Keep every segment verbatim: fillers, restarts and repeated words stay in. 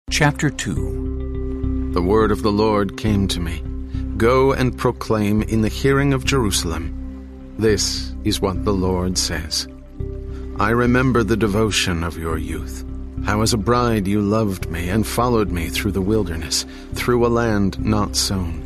Chapter two. The word of the Lord came to me. Go and proclaim in the hearing of Jerusalem. This is what the Lord says. I remember the devotion of your youth, how as a bride you loved me and followed me through the wilderness, through a land not sown.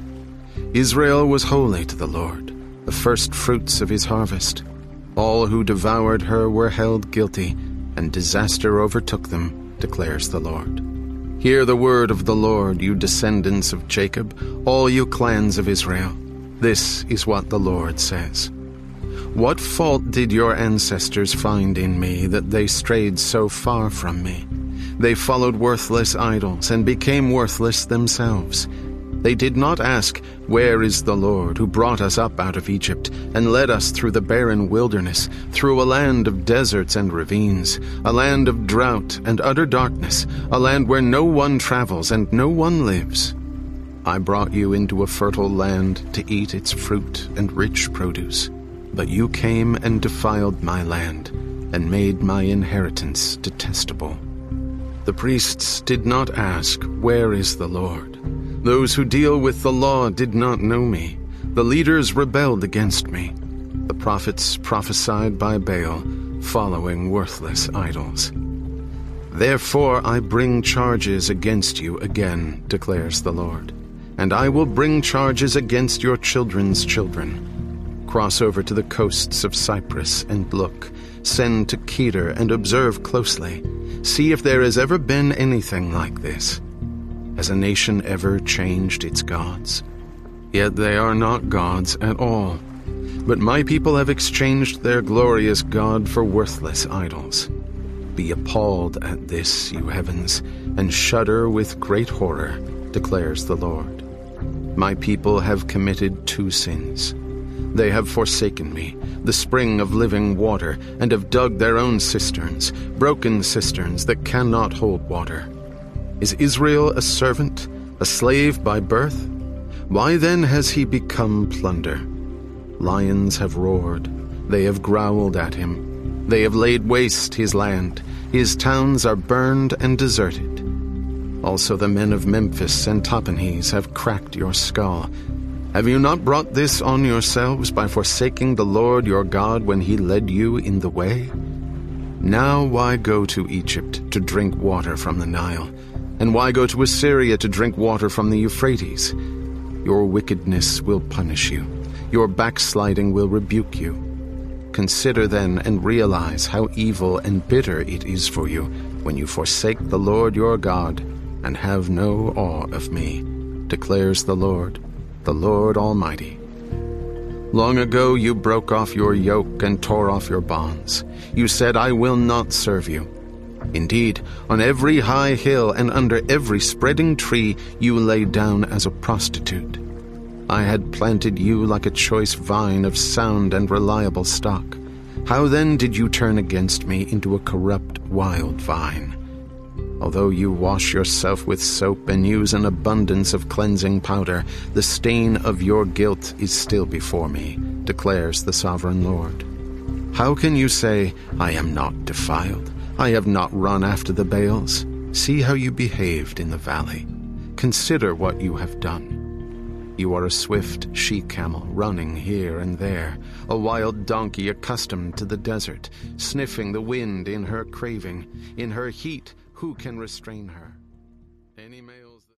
Israel was holy to the Lord, the first fruits of his harvest. All who devoured her were held guilty, and disaster overtook them, declares the Lord. Hear the word of the Lord, you descendants of Jacob, all you clans of Israel. This is what the Lord says. What fault did your ancestors find in me that they strayed so far from me? They followed worthless idols and became worthless themselves. They did not ask, where is the Lord who brought us up out of Egypt and led us through the barren wilderness, through a land of deserts and ravines, a land of drought and utter darkness, a land where no one travels and no one lives? I brought you into a fertile land to eat its fruit and rich produce, but you came and defiled my land and made my inheritance detestable. The priests did not ask, where is the Lord? Those who deal with the law did not know me. The leaders rebelled against me. The prophets prophesied by Baal, following worthless idols. Therefore I bring charges against you again, declares the Lord, and I will bring charges against your children's children. Cross over to the coasts of Cyprus and look. Send to Kedar and observe closely. See if there has ever been anything like this. Has a nation ever changed its gods? Yet they are not gods at all. But my people have exchanged their glorious God for worthless idols. Be appalled at this, you heavens, and shudder with great horror, declares the Lord. My people have committed two sins. They have forsaken me, the spring of living water, and have dug their own cisterns, broken cisterns that cannot hold water. Is Israel a servant, a slave by birth? Why then has he become plunder? Lions have roared, they have growled at him. They have laid waste his land, his towns are burned and deserted. Also the men of Memphis and Tahpanhes have cracked your skull. Have you not brought this on yourselves by forsaking the Lord your God when he led you in the way? Now why go to Egypt to drink water from the Nile? And why go to Assyria to drink water from the Euphrates? Your wickedness will punish you. Your backsliding will rebuke you. Consider then and realize how evil and bitter it is for you when you forsake the Lord your God and have no awe of me, declares the Lord, the Lord Almighty. Long ago you broke off your yoke and tore off your bonds. You said, I will not serve you. Indeed, on every high hill and under every spreading tree you lay down as a prostitute. I had planted you like a choice vine of sound and reliable stock. How then did you turn against me into a corrupt wild vine? Although you wash yourself with soap and use an abundance of cleansing powder, the stain of your guilt is still before me, declares the sovereign Lord. How can you say, I am not defiled? I have not run after the Baals. See how you behaved in the valley. Consider what you have done. You are a swift she-camel running here and there, a wild donkey accustomed to the desert, sniffing the wind in her craving. In her heat, who can restrain her? Any males